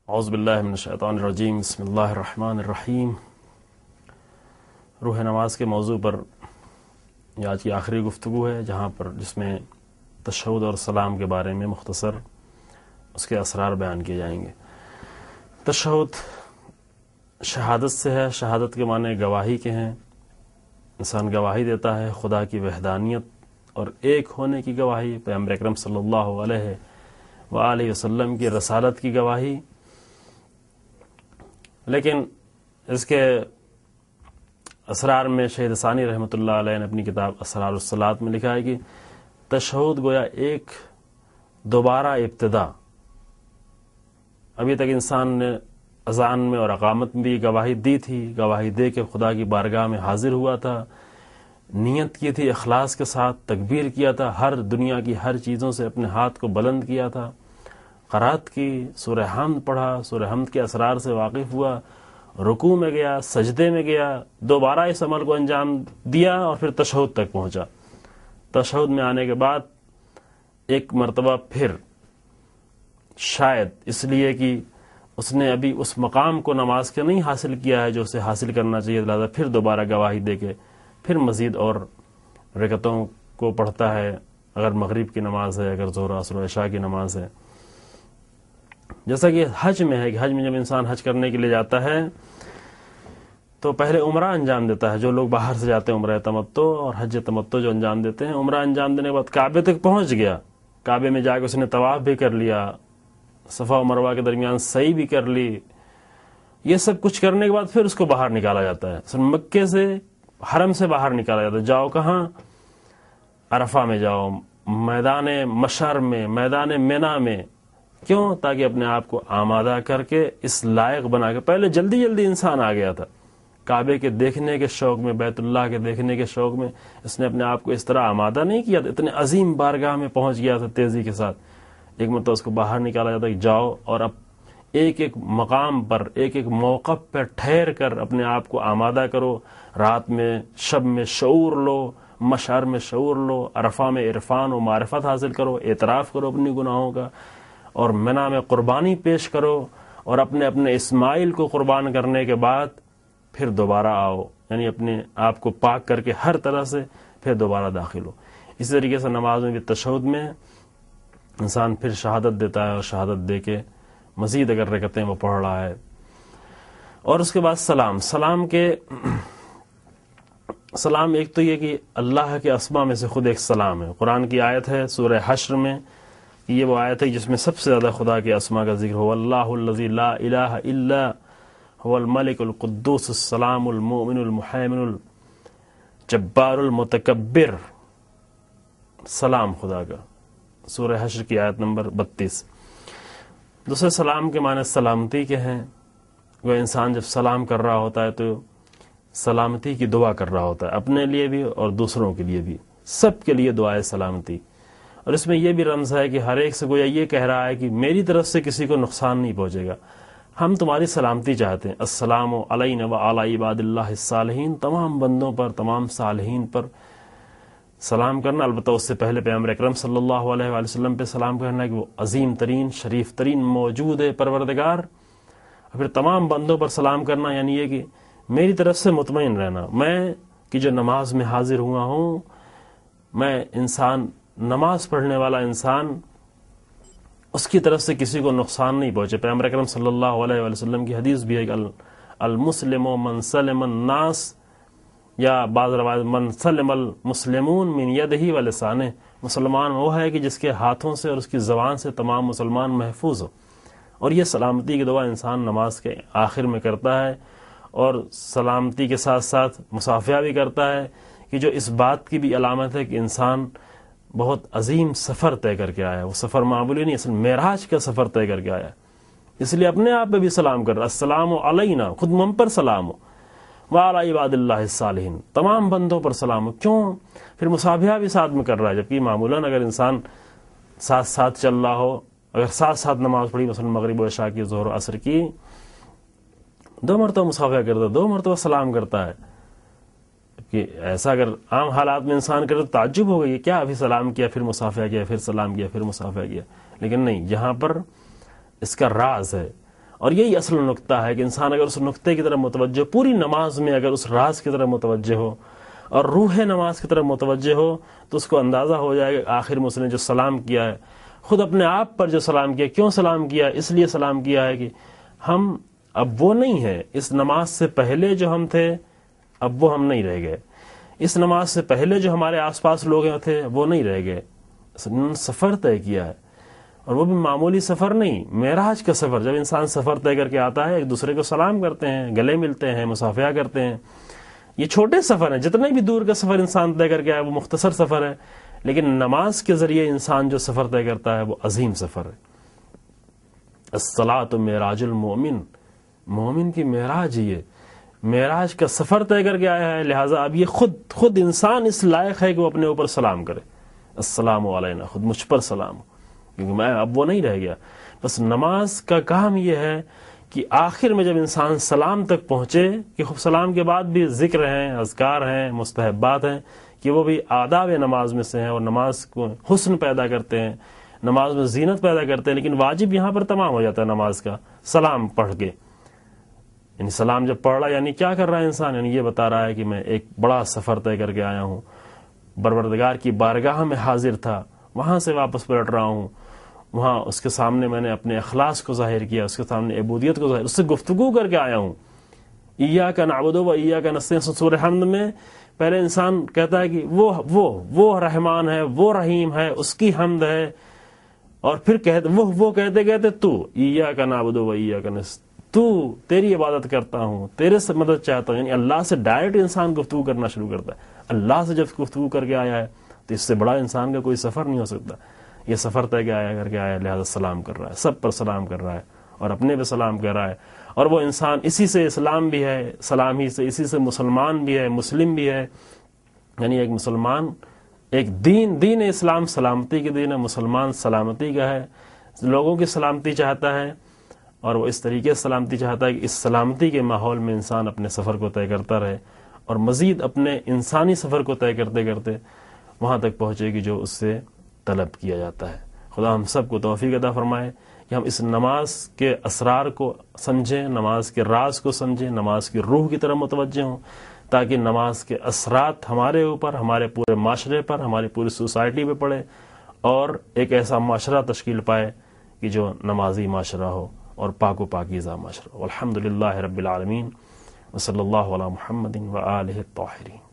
اعوذ باللہ من الشیطان الرجیم، بسم اللہ الرحمن الرحیم۔ روح نماز کے موضوع پر یہ آج کی آخری گفتگو ہے، جس میں تشہد اور سلام کے بارے میں مختصر اس کے اسرار بیان کیے جائیں گے۔ تشہد شہادت سے ہے، شہادت کے معنی گواہی کے ہیں۔ انسان گواہی دیتا ہے خدا کی وحدانیت اور ایک ہونے کی گواہی، پیغمبر اکرم صلی اللہ علیہ وآلہ وسلم کی رسالت کی گواہی۔ لیکن اس کے اسرار میں شہید ثانی رحمۃ اللہ علیہ نے اپنی کتاب اسرار الصلاۃ میں لکھا ہے کہ تشہد گویا ایک دوبارہ ابتدا۔ ابھی تک انسان نے اذان میں اور اقامت میں بھی گواہی دی تھی، گواہی دے کے خدا کی بارگاہ میں حاضر ہوا تھا، نیت کی تھی، اخلاص کے ساتھ تکبیر کیا تھا، ہر دنیا کی ہر چیزوں سے اپنے ہاتھ کو بلند کیا تھا، قرات کی، سورہ حمد پڑھا، سورہ حمد کے اسرار سے واقف ہوا، رکوع میں گیا، سجدے میں گیا، دوبارہ اس عمل کو انجام دیا اور پھر تشہد تک پہنچا۔ تشہد میں آنے کے بعد ایک مرتبہ پھر شاید اس لیے کہ اس نے ابھی اس مقام کو نماز کے نہیں حاصل کیا ہے جو اسے حاصل کرنا چاہیے، لہٰذا پھر دوبارہ گواہی دے کے پھر مزید اور رکعتوں کو پڑھتا ہے، اگر مغرب کی نماز ہے، اگر ظہر عصر و عشاء کی نماز ہے۔ جیسا کہ حج میں ہے کہ حج میں جب انسان حج کرنے کے لیے جاتا ہے تو پہلے عمرہ انجام دیتا ہے۔ جو لوگ باہر سے جاتے ہیں عمرہ تمتع اور حج تمتع جو انجام دیتے ہیں، عمرہ انجام دینے کے بعد کعبے تک پہنچ گیا، کعبے میں جا کے اس نے طواف بھی کر لیا، صفا و مروہ کے درمیان سعی بھی کر لی، یہ سب کچھ کرنے کے بعد پھر اس کو باہر نکالا جاتا ہے، مکے سے، حرم سے باہر نکالا جاتا ہے۔ جاؤ کہاں؟ عرفہ میں جاؤ، میدان مشعر میں، میدان منی میں۔ کیوں؟ تاکہ اپنے آپ کو آمادہ کر کے اس لائق بنا کے، پہلے جلدی جلدی انسان آ گیا تھا کعبے کے دیکھنے کے شوق میں، بیت اللہ کے دیکھنے کے شوق میں، اس نے اپنے آپ کو اس طرح آمادہ نہیں کیا تھا، اتنے عظیم بارگاہ میں پہنچ گیا تھا تیزی کے ساتھ۔ ایک مرتبہ اس کو باہر نکالا جاتا ہے کہ جاؤ اور اب ایک ایک مقام پر، ایک ایک موقع پر ٹھہر کر اپنے آپ کو آمادہ کرو، رات میں، شب میں شعور لو، مشعر میں شعور لو، عرفہ میں عرفان و معرفت حاصل کرو، اعتراف کرو اپنی گناہوں کا، اور منی میں قربانی پیش کرو، اور اپنے اسماعیل کو قربان کرنے کے بعد پھر دوبارہ آؤ، یعنی اپنے آپ کو پاک کر کے ہر طرح سے پھر دوبارہ داخل ہو۔ اسی طریقے سے نماز میں بھی تشہد میں انسان پھر شہادت دیتا ہے، اور شہادت دے کے مزید اگر رکعتیں وہ پڑھ رہا ہے، اور اس کے بعد سلام ایک تو یہ کہ اللہ کے اسماء میں سے خود ایک سلام ہے۔ قرآن کی آیت ہے سورہ حشر میں، یہ وہ آیت ہے جس میں سب سے زیادہ خدا کے اسماء کا ذکر ہو، اللہ الذی لا الہ الا هو الملک القدوس السلام المؤمن المحیمن الجبار المتکبر۔ سلام خدا کا، سورہ حشر کی آیت نمبر 32۔ دوسرے سلام کے معنی سلامتی کے ہیں۔ وہ انسان جب سلام کر رہا ہوتا ہے تو سلامتی کی دعا کر رہا ہوتا ہے، اپنے لیے بھی اور دوسروں کے لیے بھی، سب کے لیے دعائے سلامتی۔ اور اس میں یہ بھی رمز ہے کہ ہر ایک سے گویا یہ کہہ رہا ہے کہ میری طرف سے کسی کو نقصان نہیں پہنچے گا، ہم تمہاری سلامتی چاہتے ہیں۔ السلام علینا وعلی عباد اللہ الصالحین، تمام بندوں پر، تمام صالحین پر سلام کرنا۔ البتہ اس سے پہلے پیغمبر اکرم صلی اللہ علیہ وآلہ وسلم پہ سلام کرنا کہ وہ عظیم ترین، شریف ترین موجود ہے پروردگار، اور پھر تمام بندوں پر سلام کرنا، یعنی یہ کہ میری طرف سے مطمئن رہنا، میں کہ جو نماز میں حاضر ہوا ہوں، میں انسان، نماز پڑھنے والا انسان، اس کی طرف سے کسی کو نقصان نہیں پہنچے۔ پیغمبر اکرم صلی اللہ علیہ وآلہ وسلم کی حدیث بھی ہے کہ المسلم من سلم الناس، یا بعض روایت من سلم المسلمون من یدہ و لسانہ، مسلمان وہ ہے کہ جس کے ہاتھوں سے اور اس کی زبان سے تمام مسلمان محفوظ ہو۔ اور یہ سلامتی کی دعا انسان نماز کے آخر میں کرتا ہے، اور سلامتی کے ساتھ ساتھ مصافحہ بھی کرتا ہے، کہ جو اس بات کی بھی علامت ہے کہ انسان بہت عظیم سفر طے کر کے آیا ہے۔ وہ سفر معمولی نہیں، اصل معراج کا سفر طے کر کے آیا ہے، اس لیے اپنے آپ پہ بھی سلام کر رہا، السلام علینا، خود من پر سلام ہو، وعلی عباد اللہ الصالحین، تمام بندوں پر سلام ہو۔ کیوں؟ پھر مصافحہ بھی ساتھ میں کر رہا ہے، جبکہ معمولاً اگر انسان ساتھ ساتھ چل رہا ہو، اگر ساتھ ساتھ نماز پڑھی، مثلا مغرب و عشاء کی، ظہر و عصر کی، 2 مرتبہ مصافحہ کرتا ہے، 2 مرتبہ سلام کرتا ہے۔ کہ ایسا اگر عام حالات میں انسان کرے تو تعجب ہوگا، یہ کیا، ابھی سلام کیا، پھر مصافحہ کیا، پھر سلام کیا، پھر مصافحہ کیا، لیکن نہیں، یہاں پر اس کا راز ہے۔ اور یہی اصل نقطہ ہے کہ انسان اگر اس نقطے کی طرف متوجہ پوری نماز میں اگر اس راز کی طرف متوجہ ہو اور روح نماز کی طرف متوجہ ہو تو اس کو اندازہ ہو جائے گا آخر میں اس نے جو سلام کیا ہے خود اپنے آپ پر جو سلام کیا، کیوں سلام کیا؟ اس لیے سلام کیا ہے کہ ہم اب وہ نہیں ہیں، اس نماز سے پہلے جو ہم تھے اب وہ ہم نہیں رہ گئے، اس نماز سے پہلے جو ہمارے آس پاس لوگ تھے وہ نہیں رہ گئے، سفر طے کیا ہے، اور وہ بھی معمولی سفر نہیں، معراج کا سفر۔ جب انسان سفر طے کر کے آتا ہے ایک دوسرے کو سلام کرتے ہیں، گلے ملتے ہیں، مصافحہ کرتے ہیں۔ یہ چھوٹے سفر ہیں، جتنے بھی دور کا سفر انسان طے کر کے آئے وہ مختصر سفر ہے، لیکن نماز کے ذریعے انسان جو سفر طے کرتا ہے وہ عظیم سفر ہے۔ الصلاۃ معراج المومن، مومن کی معراج یہ معراج کا سفر طے کر کے آیا ہے، لہٰذا اب یہ خود انسان اس لائق ہے کہ وہ اپنے اوپر سلام کرے، السلام علینا، خود مجھ پر سلام، کیونکہ میں اب وہ نہیں رہ گیا۔ بس نماز کا کام یہ ہے کہ آخر میں جب انسان سلام تک پہنچے کہ خود سلام کے بعد بھی ذکر ہیں، اذکار ہیں، مستحبات ہیں کہ وہ بھی آداب نماز میں سے ہیں اور نماز کو حسن پیدا کرتے ہیں، نماز میں زینت پیدا کرتے ہیں، لیکن واجب یہاں پر تمام ہو جاتا ہے نماز کا سلام پڑھ کے۔ یعنی سلام جب پڑھ رہا ہے یعنی کیا کر رہا ہے انسان؟ یعنی یہ بتا رہا ہے کہ میں ایک بڑا سفر طے کر کے آیا ہوں، پروردگار کی بارگاہ میں حاضر تھا، وہاں سے واپس پلٹ رہا ہوں، وہاں اس کے سامنے میں نے اپنے اخلاص کو ظاہر کیا، اس کے سامنے عبودیت کو ظاہر، اس سے گفتگو کر کے آیا ہوں۔ ایاک نعبد و ایاک نستعین سورہ حمد میں پہلے انسان کہتا ہے کہ وہ رحمان ہے، وہ رحیم ہے، اس کی حمد ہے، اور پھر وہ کہتے کہتے تو ایاک نعبد و ایاک نستعین، تو تیری عبادت کرتا ہوں، تیرے سے مدد چاہتا ہوں۔ یعنی اللہ سے ڈائریکٹ انسان گفتگو کرنا شروع کرتا ہے۔ اللہ سے جب گفتگو کر کے آیا ہے تو اس سے بڑا انسان کا کوئی سفر نہیں ہو سکتا۔ یہ سفر طے کر کے آیا، لہذا سلام کر رہا ہے، سب پر سلام کر رہا ہے اور اپنے پہ سلام کر رہا ہے، اور وہ انسان اسی سے اسلام بھی ہے، سلام ہی سے اسی سے مسلمان بھی ہے، مسلم بھی ہے۔ یعنی ایک مسلمان، ایک دین اسلام سلامتی کے دین ہے، مسلمان سلامتی کا ہے، لوگوں کی سلامتی چاہتا ہے، اور وہ اس طریقے سے سلامتی چاہتا ہے کہ اس سلامتی کے ماحول میں انسان اپنے سفر کو طے کرتا رہے اور مزید اپنے انسانی سفر کو طے کرتے کرتے وہاں تک پہنچے گی جو اس سے طلب کیا جاتا ہے۔ خدا ہم سب کو توفیق عطا فرمائے کہ ہم اس نماز کے اسرار کو سمجھیں، نماز کے راز کو سمجھیں، نماز کی روح کی طرف متوجہ ہوں، تاکہ نماز کے اثرات ہمارے اوپر، ہمارے پورے معاشرے پر، ہماری پوری سوسائٹی پہ پڑے، اور ایک ایسا معاشرہ تشکیل پائے کہ جو نمازی معاشرہ ہو اور پاک و پاکیزہ معاشرہ۔ والحمدللہ رب العالمین، وصلی اللہ علی محمد وآلہ الطاہرین۔